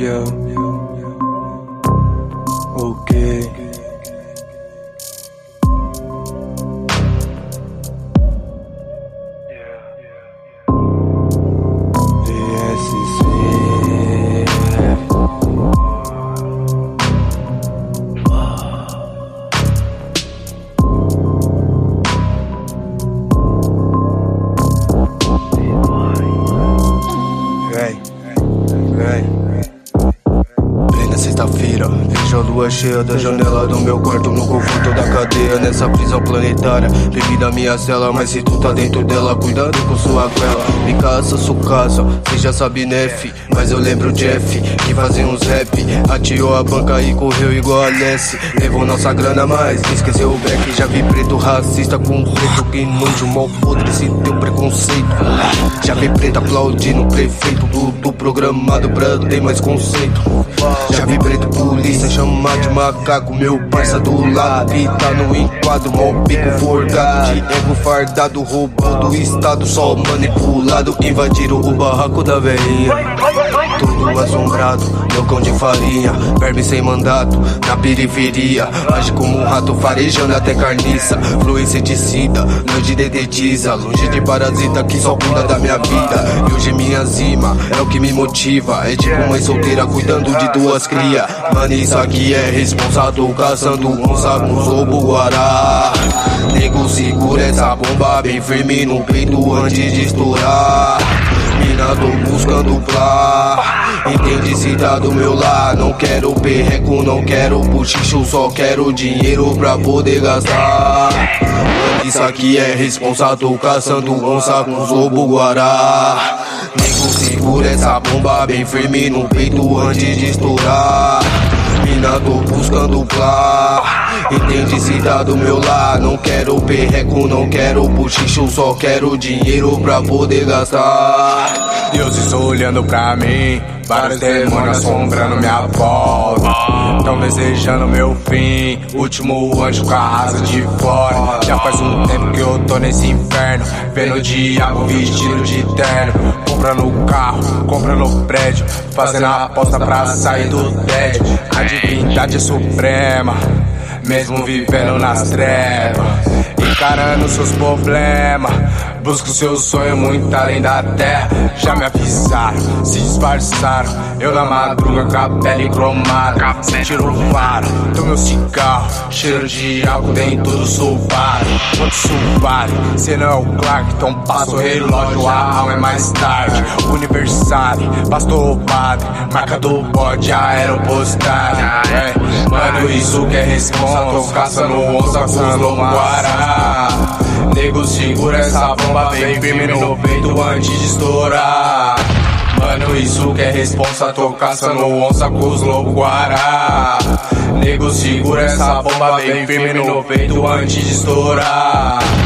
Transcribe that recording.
Ok. Plena sexta-feira, vejo a lua cheia da janela do meu quarto, no conforto da cadeia, nessa prisão planetária. Bebida minha cela, mas se tu tá dentro dela, cuidado com sua vela. Me caça, sucaça, cê já sabe, né, fi? Mas eu lembro o Jeff, que fazia uns rap, atiou a banca e correu igual a Nessie. Levou nossa grana, mas esqueceu o back. Já vi preto racista com preto que nojo, mal podre esse teu preconceito. Já vi preto aplaudindo prefeito, tudo programado pra ter mais conceito. Já vi preto polícia chamar de macaco, meu parça do lado que tá no enquadro, mal bico forgado, de ego fardado, roubou do estado, só manipulado. Invadiram o barraco da velhinha, tudo assombrado, meu cão de farinha, verme sem mandato, na periferia, age como um rato farejando até carniça. Flui inseticida, longe de dedetiza, longe de parasita que só cuida da minha vida. E hoje minha zima é o que me motiva, é tipo mãe solteira cuidando de duas cria. Mano, isso aqui é responsável, caçando onça com os lobo guará. Nego, segura essa bomba bem firme no peito antes de estourar. Mina, tô buscando plá, entende se tá do meu lado. Não quero perreco, não quero buchicho, só quero dinheiro pra poder gastar. Isso aqui é responsável, caçando onça com os lobo guará. Nego, segura essa bomba bem firme no peito antes de estourar. Mina, tô buscando plá, entende se tá do meu lado. Não quero perreco, não quero buchicho, só quero dinheiro pra poder gastar. Deuses olhando pra mim, vários demônios assombrando minha volta. Tão desejando meu fim, último anjo com a asa de fora. Já faz um tempo que eu tô nesse inferno, vendo o diabo vestido de terno. Comprando carro, comprando prédio, fazendo a aposta pra sair do tédio. A divindade é suprema, mesmo vivendo nas trevas, encarando seus problemas. Busco seu sonho muito além da terra. Já me avisaram, se disfarçaram. Eu na madruga com a pele cromada, sem tiro o faro do meu cigarro, cheiro de álcool dentro do Subaru. Quanto Subaru, cê não é o Clark, então passa o relógio, a alma é mais tarde. Universário, pastor o padre, marca do bode, aeropostagem. Mano, isso que é responsa, tô caçando onça com os lobos guará. Nego, segura essa bomba bem firme no peito antes de estourar. Mano, isso que é responsa, tô caçando onça com os lobos guará. Nego, segura essa bomba bem firme no peito antes de estourar.